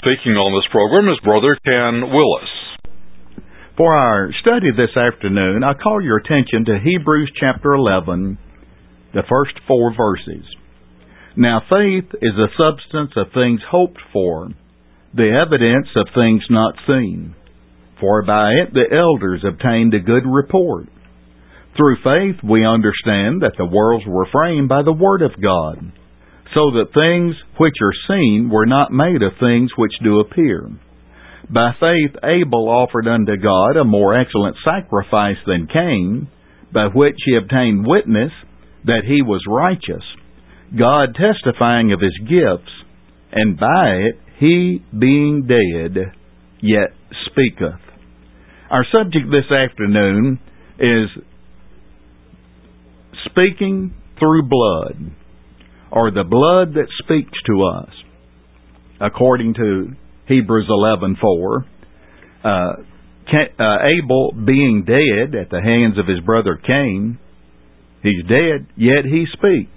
speaking on this program is Brother Ken Willis. For our study this afternoon, I call your attention to Hebrews chapter 11, the first 4 verses. Now faith is the substance of things hoped for, the evidence of things not seen. For by it the elders obtained a good report. Through faith we understand that the worlds were framed by the Word of God, so that things which are seen were not made of things which do appear. By faith Abel offered unto God a more excellent sacrifice than Cain, by which he obtained witness that he was righteous, God testifying of his gifts, and by it he, being dead, yet speaketh. Our subject this afternoon is speaking through blood, or the blood that speaks to us. According to Hebrews 11:4, Abel being dead at the hands of his brother Cain, he's dead, yet he speaks.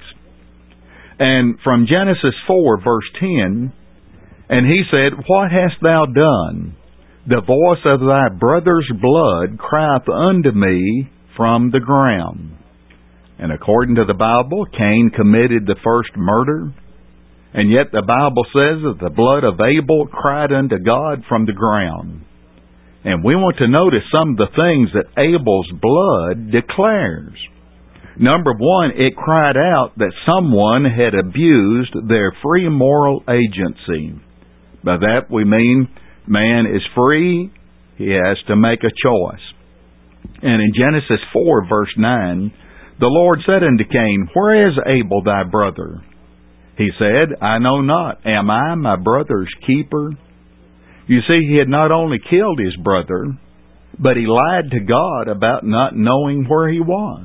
And from Genesis 4, verse 10, and he said, What hast thou done? The voice of thy brother's blood crieth unto me from the ground. And according to the Bible, Cain committed the first murder, and yet the Bible says that the blood of Abel cried unto God from the ground. And we want to notice some of the things that Abel's blood declares. Number one, it cried out that someone had abused their free moral agency. By that we mean man is free, he has to make a choice. And in Genesis 4, verse 9, the Lord said unto Cain, Where is Abel thy brother? He said, I know not. Am I my brother's keeper? You see, he had not only killed his brother, but he lied to God about not knowing where he was.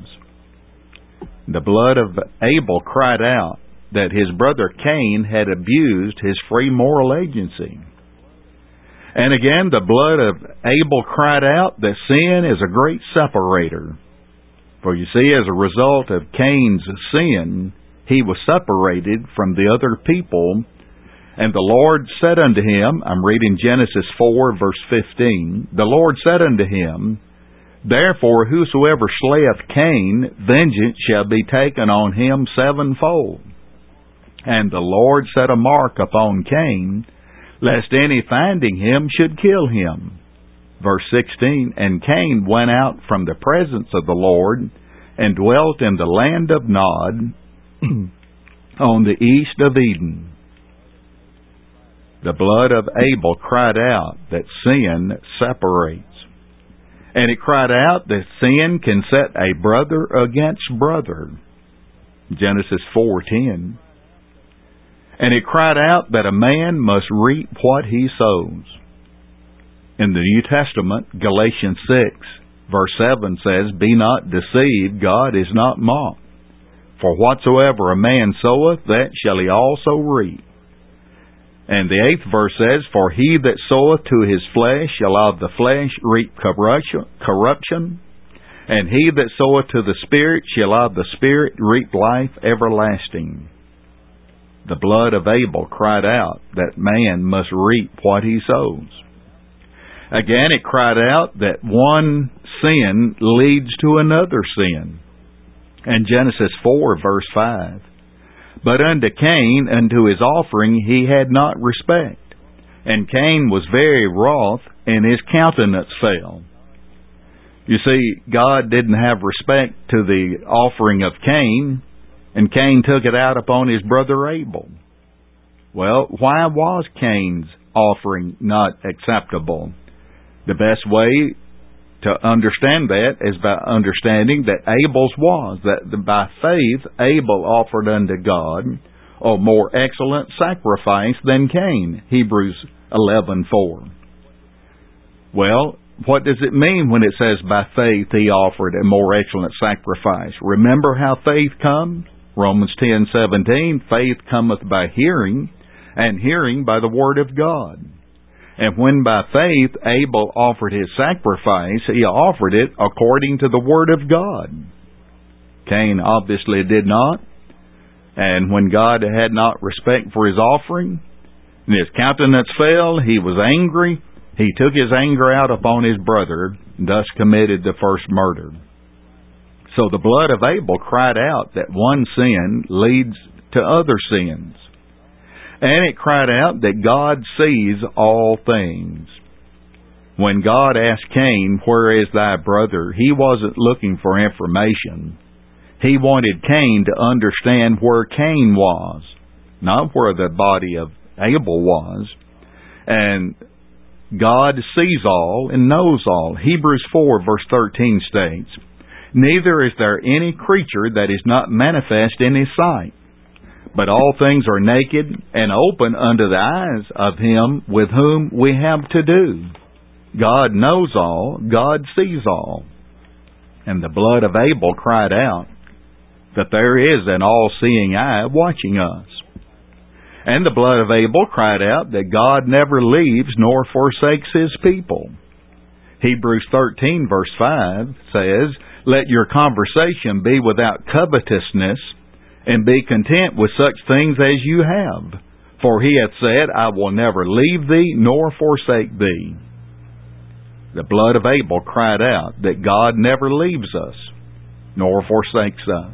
The blood of Abel cried out that his brother Cain had abused his free moral agency. And again, the blood of Abel cried out that sin is a great separator. For you see, as a result of Cain's sin, he was separated from the other people. And the Lord said unto him, I'm reading Genesis 4, verse 15, the Lord said unto him, Therefore whosoever slayeth Cain, vengeance shall be taken on him sevenfold. And the Lord set a mark upon Cain, lest any finding him should kill him. Verse 16, And Cain went out from the presence of the Lord, and dwelt in the land of Nod, on the east of Eden. The blood of Abel cried out that sin separates. And it cried out that sin can set a brother against brother. Genesis 4:10. And it cried out that a man must reap what he sows. In the New Testament, Galatians 6, verse 7 says, Be not deceived, God is not mocked. For whatsoever a man soweth, that shall he also reap. And the 8th verse says, For he that soweth to his flesh shall of the flesh reap corruption, and he that soweth to the Spirit shall of the Spirit reap life everlasting. The blood of Abel cried out that man must reap what he sows. Again, it cried out that one sin leads to another sin. And Genesis 4, verse 5, But unto Cain, unto his offering, he had not respect. And Cain was very wroth, and his countenance fell. You see, God didn't have respect to the offering of Cain, and Cain took it out upon his brother Abel. Well, why was Cain's offering not acceptable? The best way to understand that is by understanding that Abel's was, that by faith Abel offered unto God a more excellent sacrifice than Cain, Hebrews 11:4. Well, what does it mean when it says by faith he offered a more excellent sacrifice? Remember how faith comes? Romans 10:17, faith cometh by hearing, and hearing by the word of God. And when by faith Abel offered his sacrifice, he offered it according to the word of God. Cain obviously did not. And when God had not respect for his offering, And his countenance fell, he was angry, he took his anger out upon his brother, and thus committed the first murder. So the blood of Abel cried out that one sin leads to other sins. And it cried out that God sees all things. When God asked Cain, "Where is thy brother?" he wasn't looking for information. He wanted Cain to understand where Cain was, not where the body of Abel was. And God sees all and knows all. Hebrews 4 verse 13 states, "Neither is there any creature that is not manifest in his sight, but all things are naked and open unto the eyes of him with whom we have to do." God knows all, God sees all. And the blood of Abel cried out that there is an all-seeing eye watching us. And the blood of Abel cried out that God never leaves nor forsakes his people. Hebrews 13 verse 5 says, "Let your conversation be without covetousness, and be content with such things as you have. For he hath said, I will never leave thee nor forsake thee." The blood of Abel cried out that God never leaves us nor forsakes us.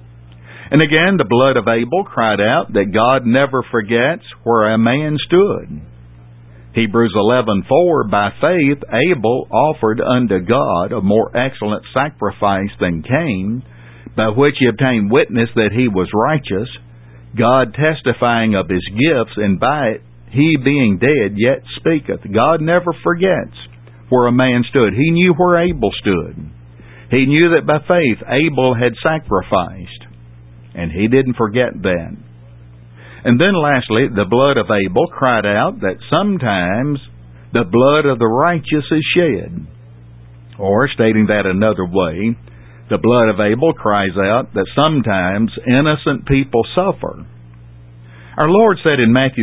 And again, the blood of Abel cried out that God never forgets where a man stood. Hebrews 11:4, "By faith Abel offered unto God a more excellent sacrifice than Cain, by which he obtained witness that he was righteous, God testifying of his gifts, and by it he being dead yet speaketh." God never forgets where a man stood. He knew where Abel stood. He knew that by faith Abel had sacrificed, and he didn't forget that. And then lastly, the blood of Abel cried out that sometimes the blood of the righteous is shed. Or, stating that another way, the blood of Abel cries out that sometimes innocent people suffer. Our Lord said in Matthew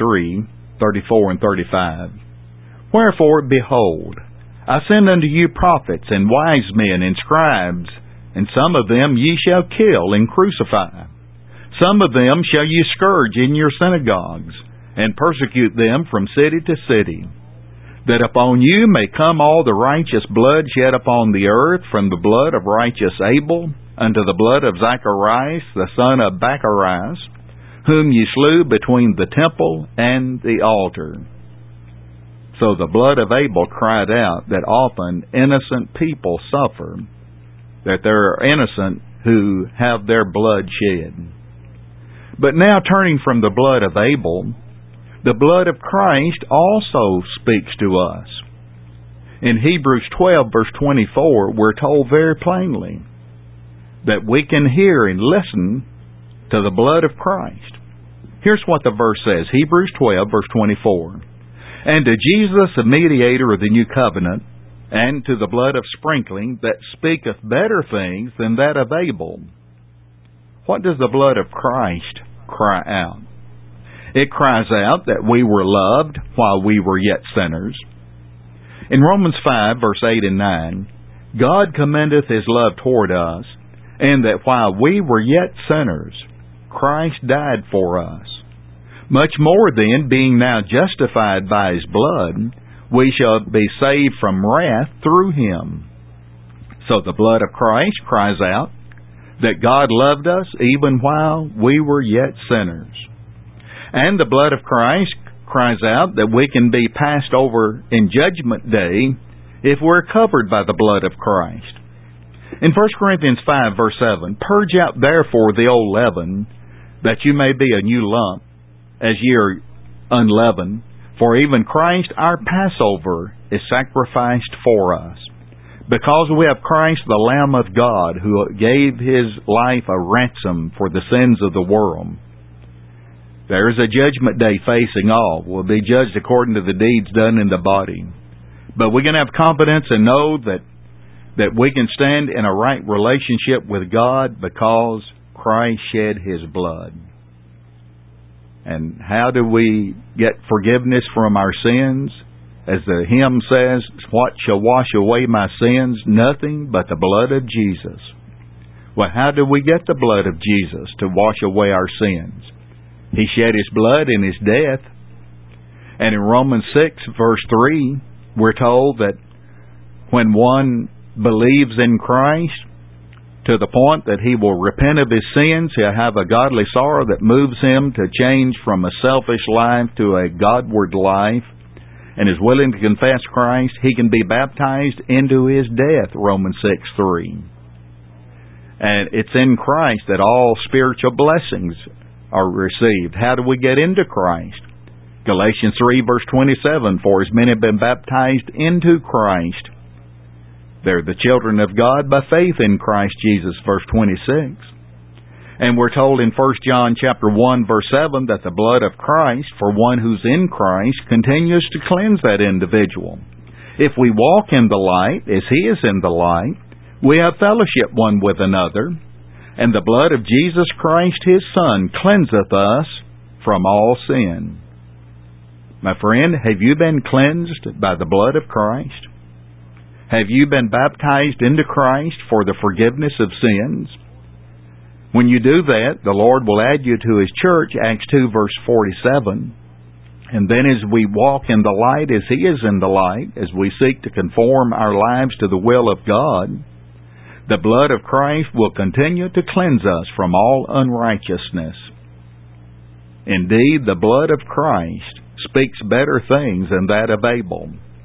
23:34 and 35, "Wherefore, behold, I send unto you prophets and wise men and scribes, and some of them ye shall kill and crucify. Some of them shall ye scourge in your synagogues, and persecute them from city to city, that upon you may come all the righteous blood shed upon the earth, from the blood of righteous Abel unto the blood of Zacharias the son of Barachias, whom ye slew between the temple and the altar." So the blood of Abel cried out that often innocent people suffer, that there are innocent who have their blood shed. But now, turning from the blood of Abel, the blood of Christ also speaks to us. In Hebrews 12 verse 24, we're told very plainly that we can hear and listen to the blood of Christ. Here's what the verse says, Hebrews 12 verse 24. "And to Jesus, the mediator of the new covenant, and to the blood of sprinkling that speaketh better things than that of Abel." What does the blood of Christ cry out? It cries out that we were loved while we were yet sinners. In Romans 5 verse 8 and 9, "God commendeth his love toward us, and that while we were yet sinners, Christ died for us. Much more then, being now justified by his blood, we shall be saved from wrath through him." So the blood of Christ cries out that God loved us even while we were yet sinners. And the blood of Christ cries out that we can be passed over in Judgment Day if we're covered by the blood of Christ. In 1 Corinthians 5 verse 7, "Purge out therefore the old leaven, that you may be a new lump, as ye are unleavened. For even Christ our Passover is sacrificed for us. Because we have Christ the Lamb of God, who gave his life a ransom for the sins of the world." There is a judgment day facing all. We'll be judged according to the deeds done in the body. But we can have confidence and know that we can stand in a right relationship with God because Christ shed his blood. And how do we get forgiveness from our sins? As the hymn says, "What shall wash away my sins? Nothing but the blood of Jesus." Well, how do we get the blood of Jesus to wash away our sins? He shed his blood in his death, And in Romans 6, verse 3, we're told that when one believes in Christ to the point that he will repent of his sins, he'll have a godly sorrow that moves him to change from a selfish life to a Godward life, and is willing to confess Christ, he can be baptized into his death, Romans 6:3. And it's in Christ that all spiritual blessings are received. How do we get into Christ? Galatians 3, verse 27, for as many have been baptized into Christ, they're the children of God by faith in Christ Jesus, verse 26. And we're told in 1 John chapter 1, verse 7, that the blood of Christ, for one who's in Christ, continues to cleanse that individual. If we walk in the light, as he is in the light, we have fellowship one with another, and the blood of Jesus Christ, his Son, cleanseth us from all sin. My friend, have you been cleansed by the blood of Christ? Have you been baptized into Christ for the forgiveness of sins? When you do that, the Lord will add you to his church, Acts 2, verse 47. And then as we walk in the light as he is in the light, as we seek to conform our lives to the will of God, the blood of Christ will continue to cleanse us from all unrighteousness. Indeed, the blood of Christ speaks better things than that of Abel.